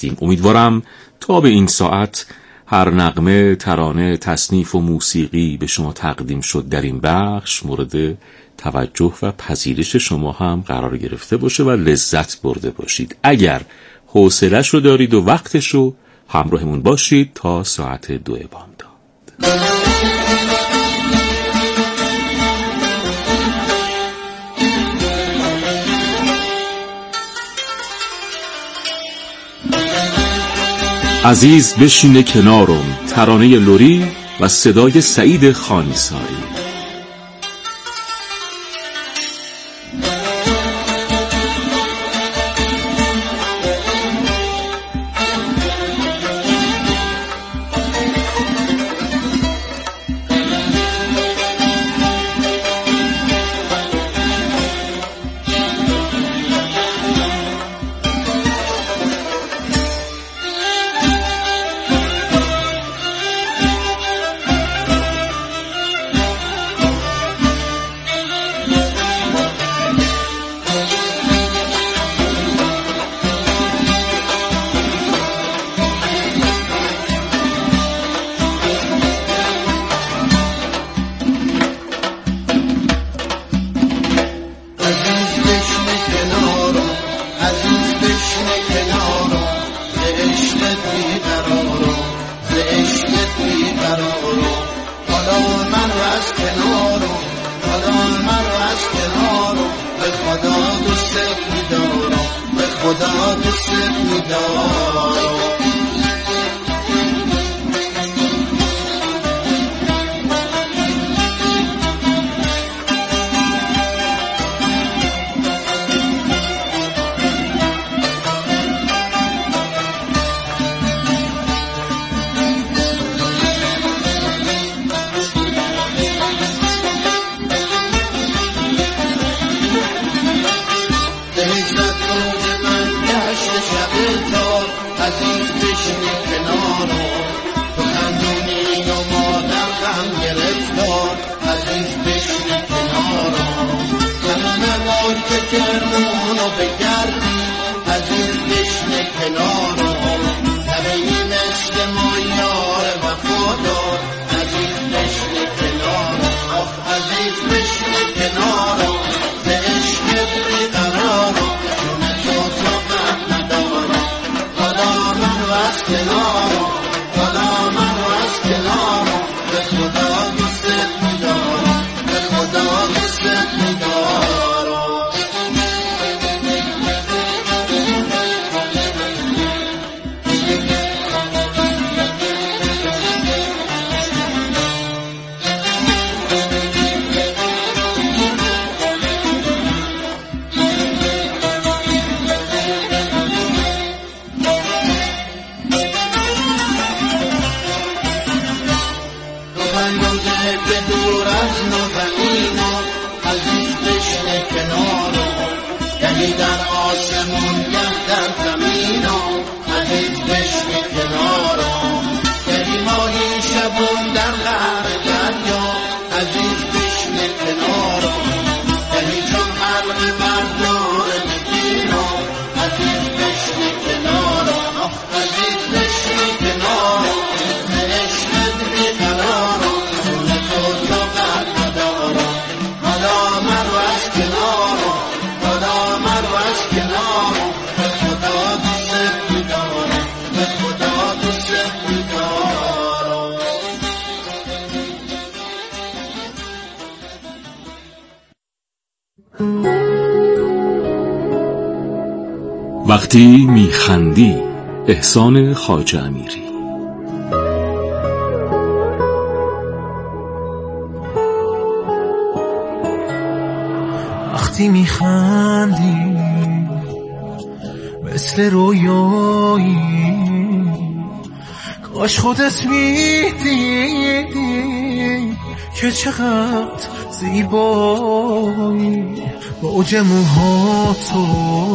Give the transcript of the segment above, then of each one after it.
هستیم. امیدوارم تا به این ساعت هر نغمه، ترانه، تصنیف و موسیقی به شما تقدیم شد در این بخش مورد توجه و پذیرش شما هم قرار گرفته باشه و لذت برده باشید. اگر حوصله‌اش رو دارید و وقتش رو، همراهمون باشید تا ساعت 2 بامداد. عزیز بشینه کنارم، ترانه لوری و صدای سعید خانیساری. وقتی میخندی، احسان خواجه امیری. وقتی میخندی مثل رویایی، کاش خودت میدیدی که چقدر زیبایی. موج موهاتو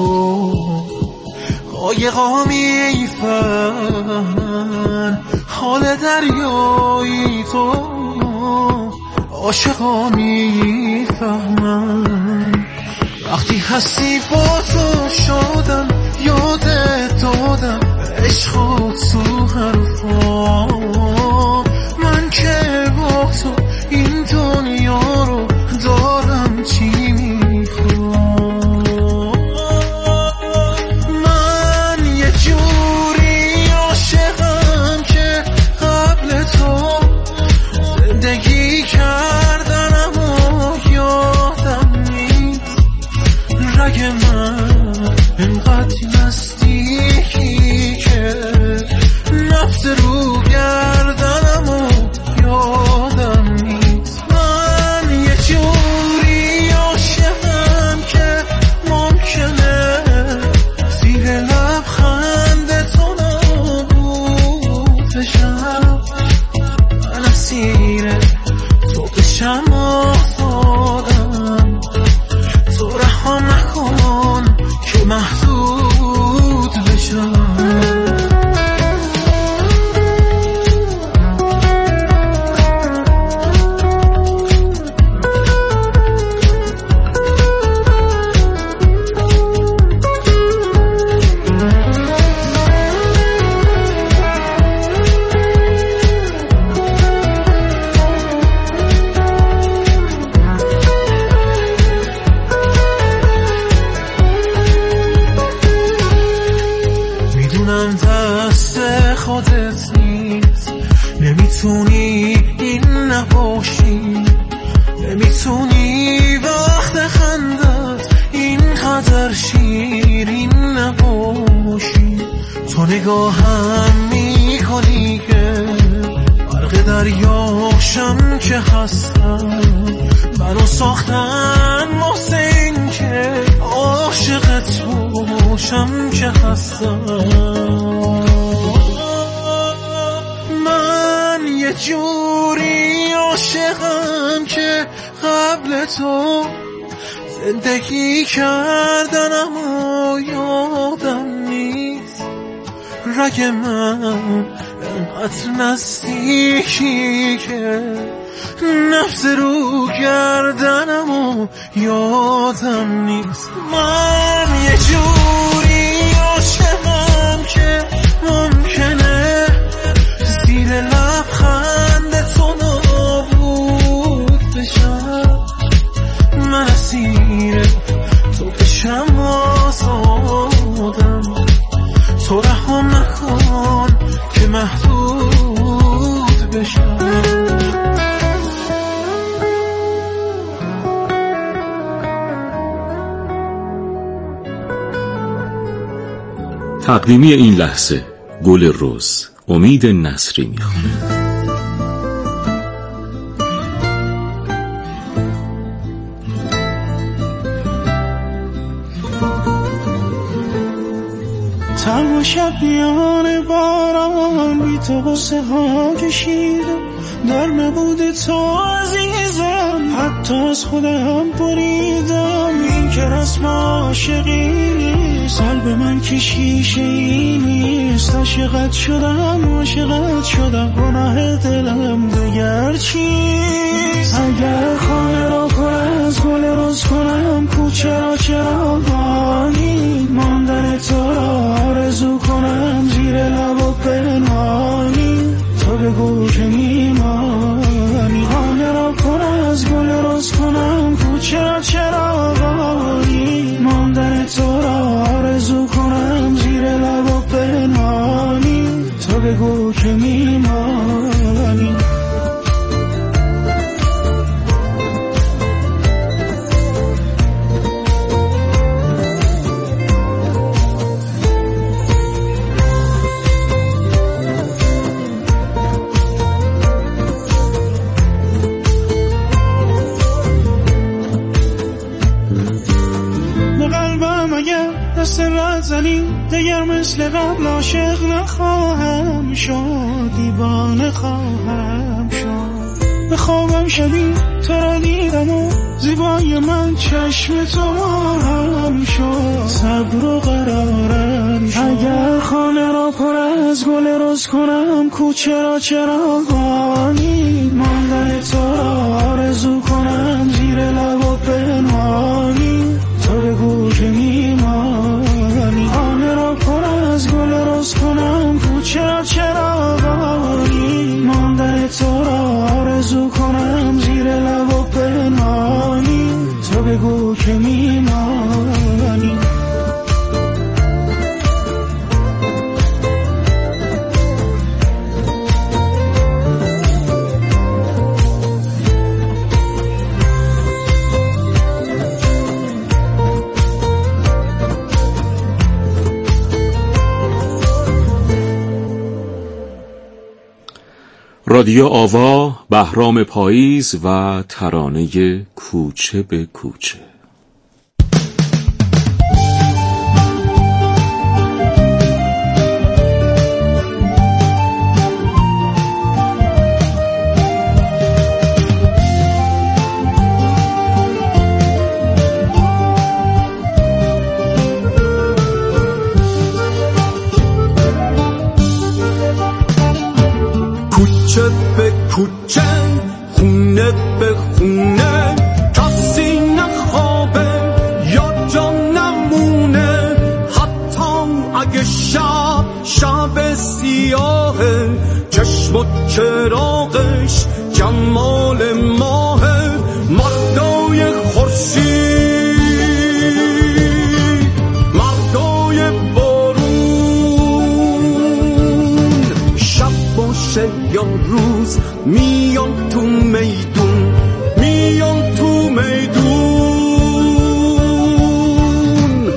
قایقا میفهمن، حال دریایی تو عاشقا میفهمن. وقتی هستی با تو شدم، یادت دادم عشق تو حرفا من که با تو این دنیا رو دارم چی میخوام من یه جوری عاشقم که قبل تو زندگی کردنم و یادم نیست رگ من انقدر نزدیکی که نفس رو گردنم و یادم نیست من یه جوری عاشقم که ممکنه زیر لبخند تو نابود بشم من اسیر تو بشم آزادم تو رها نکن که محدود بشم دست خودت نیست نمیتونی این نباشی نمیتونی وقت خندت اینقدر شیرین نباشی تو نگاهم میکنی که غرق دریاشم که هستم منو ساختن محسن که عاشقت باشم که هستم من یه جوری عاشقم که قبل تو زندگی کردنم و یادم نیست رگ من انقدر نزدیکی که نفس رو گردنم و یادم نیست من یه جوری عاشقم که ممکنه زیر لبخند تو نابود بشم من اسیر تو بشم آزادم تو رها نکن که محدود بشم تقدیمی این لحظه گل رز امید نصری میخونه. تنها شب میان باران بی تو غصه ها کشیدم در نبود تو عزیزم حتی از خودم بریدم این که رسم عاشقی نیست قلب من که شیشه ای نیست عاشقت شدم گناه دلم دگر چیست اگر خانه را پر از گل رز کنم کوچه را چراغانی ماندن تو را آرزو کنم زیر لب و پنهانی تو بگو که میمانی خانه را پر از گل رز کنم کوچه را چراغانی ماندن تو را آرزو کنم زیر لب و پنهانی تو بگو که میمانی دست رد زنی دیگر مثل قبل عاشق نخواهم شد دیوانه خواهم شد به خوابم شدی تو را دیدم و زیبای من چشم تو هم شد صبر و قرارم شد اگر خانه را پر از گل رز کنم کوچه را چراغانی ماندن تو را آرزو کنم زیر لب و پنهانی تو بگو که میمانی خانه را پر از گل رز کنم که میمانی. رادیو آوا، بهرام پاییز و ترانه کوچه به کوچه. کوچه به کوچه، خونه به خونه، کسی نخوابه یا جا نمونه، حتی اگه شب سیاهه، چشم و چراغش جمال ماهه، مردای خورشید، مردای بارون، شب باشه یا روز میان تو میدون، میان تو میدون.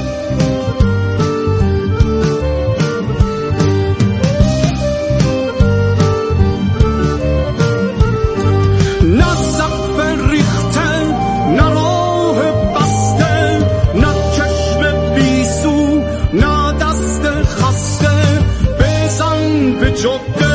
نه سقف ریخته، نه راه بسته، نه چشم بیسو، نه دست خسته، بزن به جاده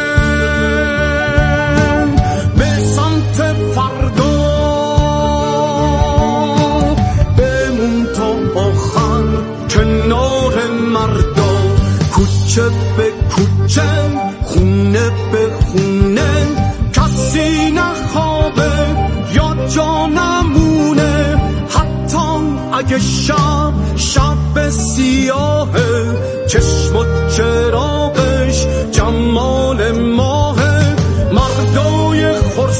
کوچه به کوچه، خونه به خونه، کسی نخوابه یا جا نمونه، حتی اگه شب سیاهه، چشم و چراغش جمال ماهه، مردای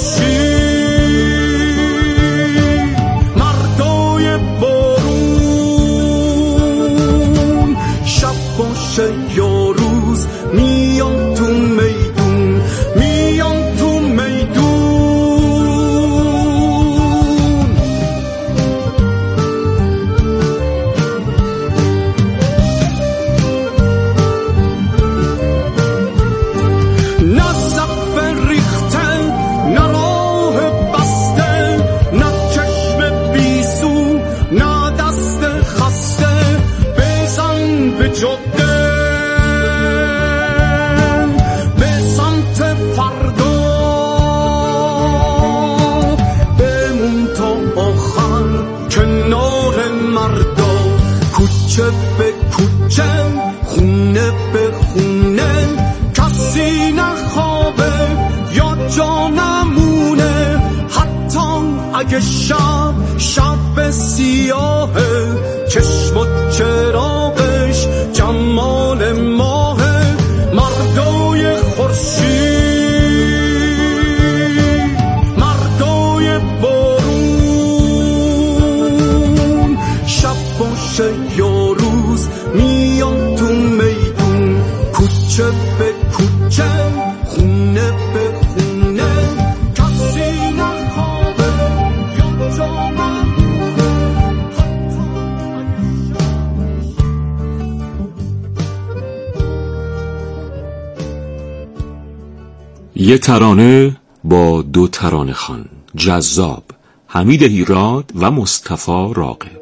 خورشید، مردای بارون، شب باشه یا روز میان تو میدون، میان تو میدون. نه سقف ریخته، نه راه بسته، نه چشم بیسو، نه دست خسته، بزن به جاده به سمت فردا، بمون تا آخر کنار مردا. کوچه به کوچه، خونه به خونه، کسی نخوابه یا جا نمونه، حتی اگه شب سیاهه، چشم و چراغش جمال ماهه، مردای خورشید، مردای بارون، شب باشه یا روز میان تو میدون. کوچه به کوچه، خونه به خونه، کسی نخوابه یا جا نمونه، یه ترانه با دو ترانه خوان جذاب، حمید هیراد و مصطفی راغب.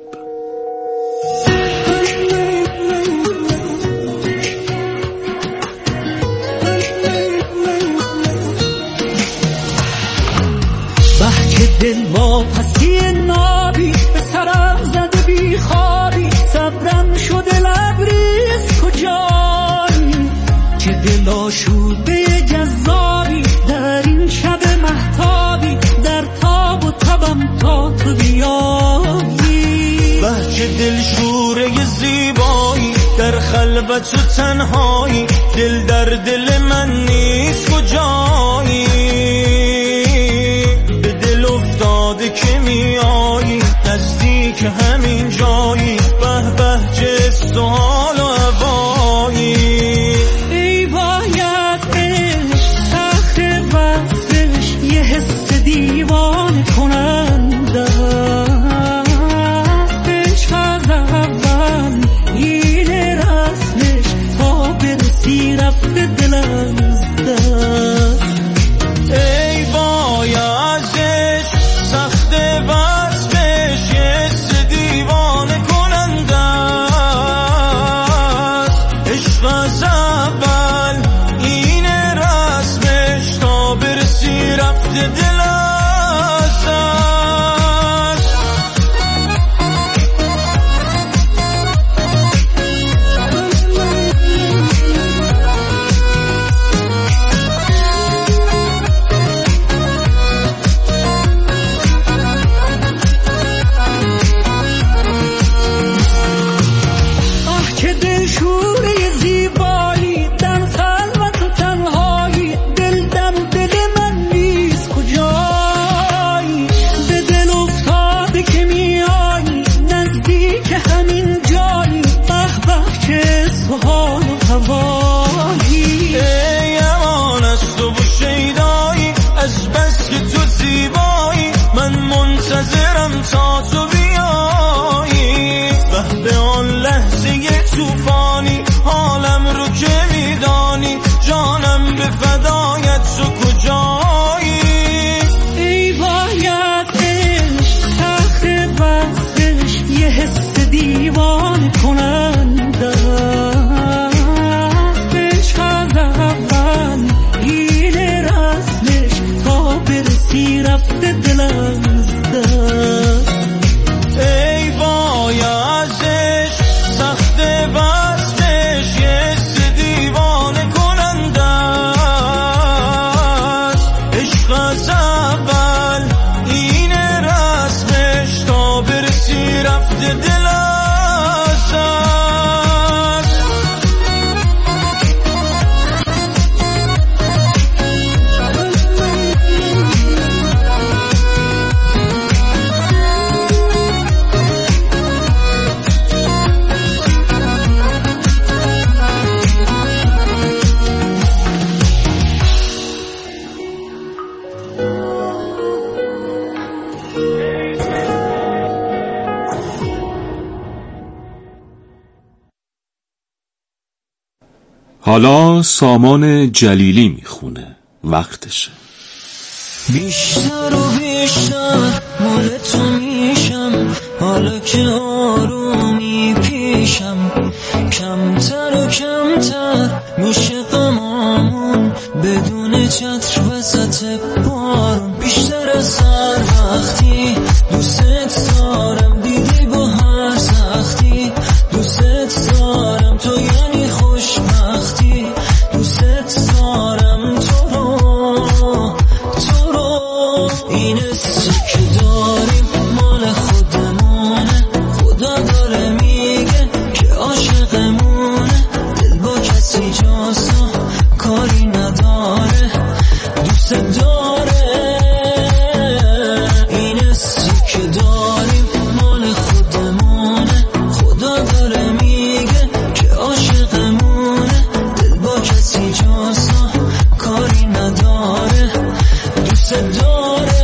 بحک دل ما پسی نابی، به سرم زده بی خوابی، صبرم شده لبریز کجایی، که دل آشوده جذابی، در این شب مهتابی، در تاب و تبم تا تو بیایی. بحک دل شوره زیبایی، در خلوت و تنهایی، دل در دل من نیست کجایی، به دل افتاده که میایی، نزدیک برسی رفته دلم از دست. ای وای ازش سخت وصفش یه دیوانه کننده است. عشق از اول این رسمش تا برسی رفته دل از دست. منتظرم تا تو بیایی و به آن لحظه توفانی حالم رو که میدانی جانم به فدایت تو کجایی. ای باید عشق تخت وقتش یه حس دیوانه کننده عشق از اول این رسمش تا برسی رفته دلم. ای وای ازش سخت وصفش یه دیوانه کننده است. عشق از اول این رسمش تا برسی رفته دل از دست. حالا سامان جلیلی میخونه، وقتشه. بیشتر و بیشتر مال تو میشم حالا که آرومی پیشم. کمتر و کمتر میشه غمامون بدون چتر وسط بارون. بیشتر از هر وقتی دوست دارم دیدی با هر سختی دوست دارم تو یعنی خوشبختی دوست دارم تو رو این حسی که داریم مال خودمونه. خدا داره میگه که عاشقمونه دل با کسی جاسو کاری نداره دوست داره. این حسی که داریم مال خودمونه. خدا داره میگه که عاشقمونه دل با کسی جاسو کاری نداره دوست داره.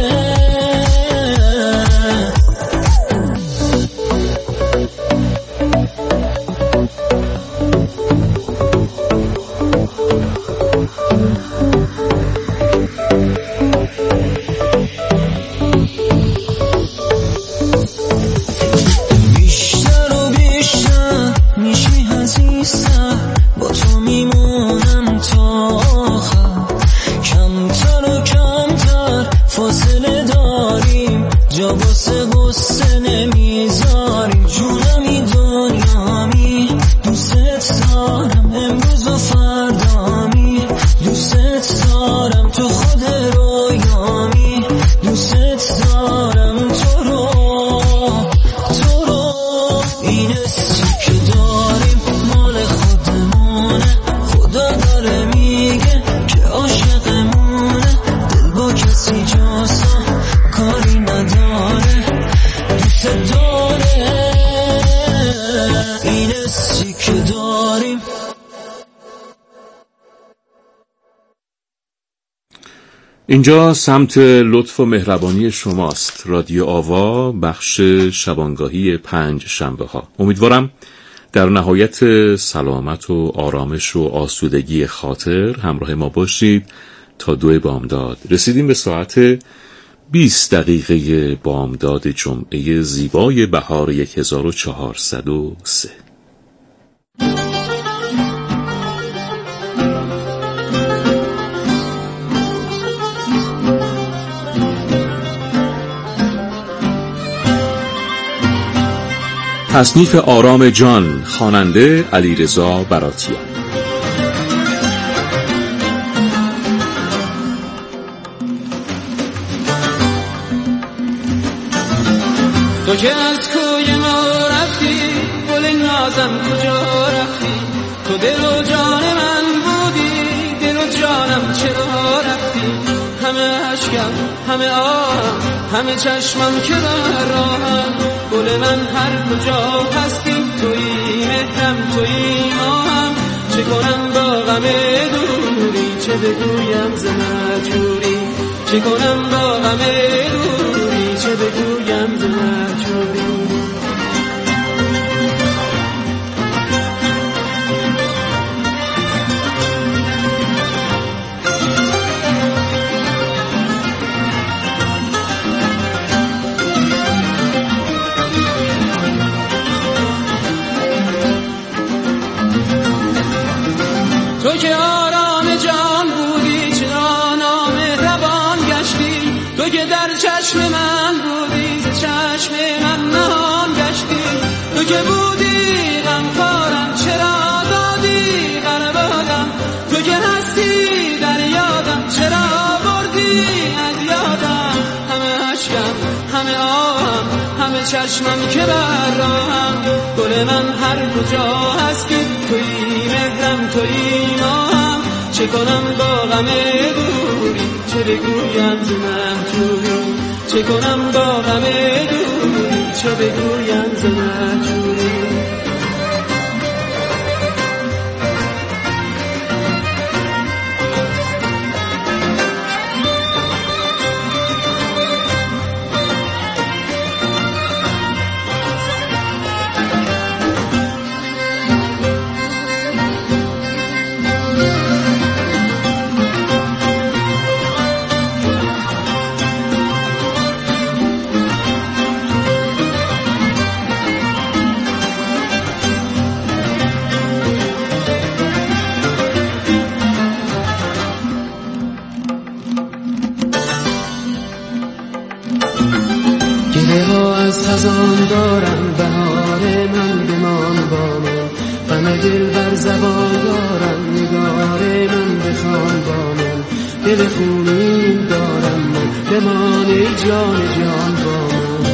بیشتر و بیشتر میشی عزیزتر با تو میمونم تا آخر. کمتر و کمتر فاصله داریم جا واسه غصه نمیذاریم. جونمی دنیامی دوست دارم امروز و فردامی دوست دارم تو خود رویامی دوست دارم تو رو این حسی که داریم مال خودمونه. خدا داره میگه که عاشقمونه دل با کسی جاسو کاری نداره دوست داره. این حسی که داریم. اینجا سمت لطف و مهربانی شماست. رادیو آوا، بخش شبانگاهی 5 شنبه ها. امیدوارم در نهایت سلامت و آرامش و آسودگی خاطر همراه ما باشید تا 2 بامداد. رسیدیم به ساعت 20 دقیقه بامداد جمعه زیبای بهار 1403. تصنیف آرام جان، خواننده علیرضا براتیان. تو که از کوی ما رفتی، گل نازم کجا رفتی؟ تو دل و جان من بودی، دل و جانم چرا رفتی؟ همه عشقم، همه آهم، همه چشمم که در راهم، گل من هر کجا هستی تویی، مهرم تویی، ماهم. چه کنم با غم دوری، چه بگویم ز مهجوری؟ چه کنم با غم دوری، چه بگویم ز مهجوری؟ تو که آرام جان بودی، چرا نامهربان گشتی؟ تو که در چشم من بودی، ز چشم من نهان گشتی. تو که بودی غمخوارم، چرا دادی غربادم؟ تو که هستی در یادم، چرا بردی از یادم؟ همه عشقم، همه آهم، همه چشمم که بر راهم، گل من هر کجا هستی تویی، مهرم تویی، ماهم. چه کنم با غم دوری، چه بگویم ز مهجوری؟ چه کنم با غم دوری، چه بگویم ز مهجوری؟ از خزان دارم، بهار من بمان با من، غم دل بر زبان دارم، نگار من بخوان با من، دل خونین دارم من، بمان ای جان جان با من.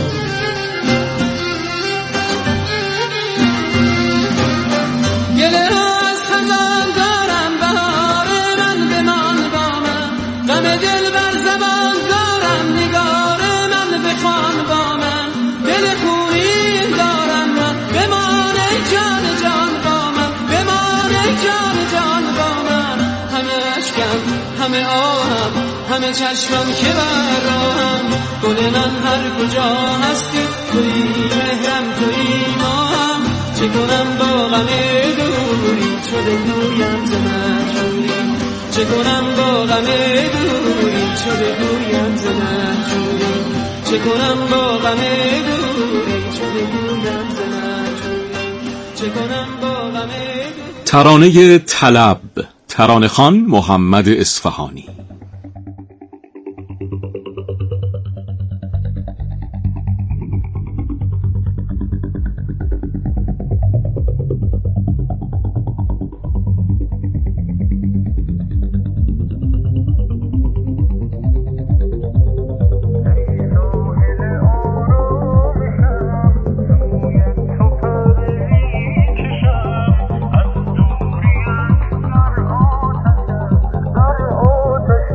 گله از خزان دارم، بهار من بمان با من، غم دل بر زبان دارم، نگار من بخوان با من، دل خونین دارم من، بمان ای جان جان با من، بمان ای جان جان با من. همه عشقم، همه آهم، همه چشمم که بر راهم، گل من هر کجا هستی تویی، مهرم تویی، ماهم. چه کنم با غم دوری، چه بگویم ز مهجوری؟ چه کنم با غم دوری، چه بگویم ز مهجوری؟ چه کنم با غم دوری، چه بگویم ز مهجوری؟ چه کنم با غم دوری؟ ترانه طلب، ترانه خوان محمد اصفهانی. در آتش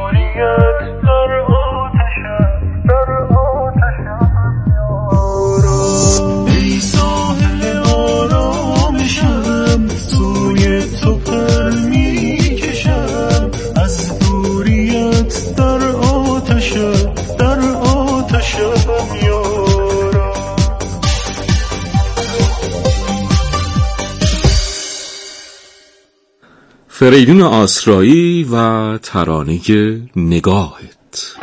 فریدون آسرایی و ترانه نگاهت.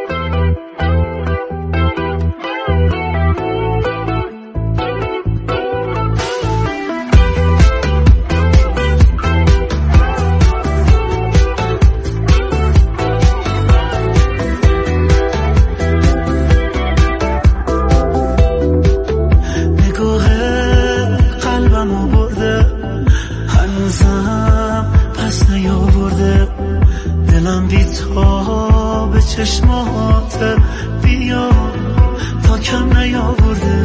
دلم بی‌تاب چشمات بیا تا کم نیاورده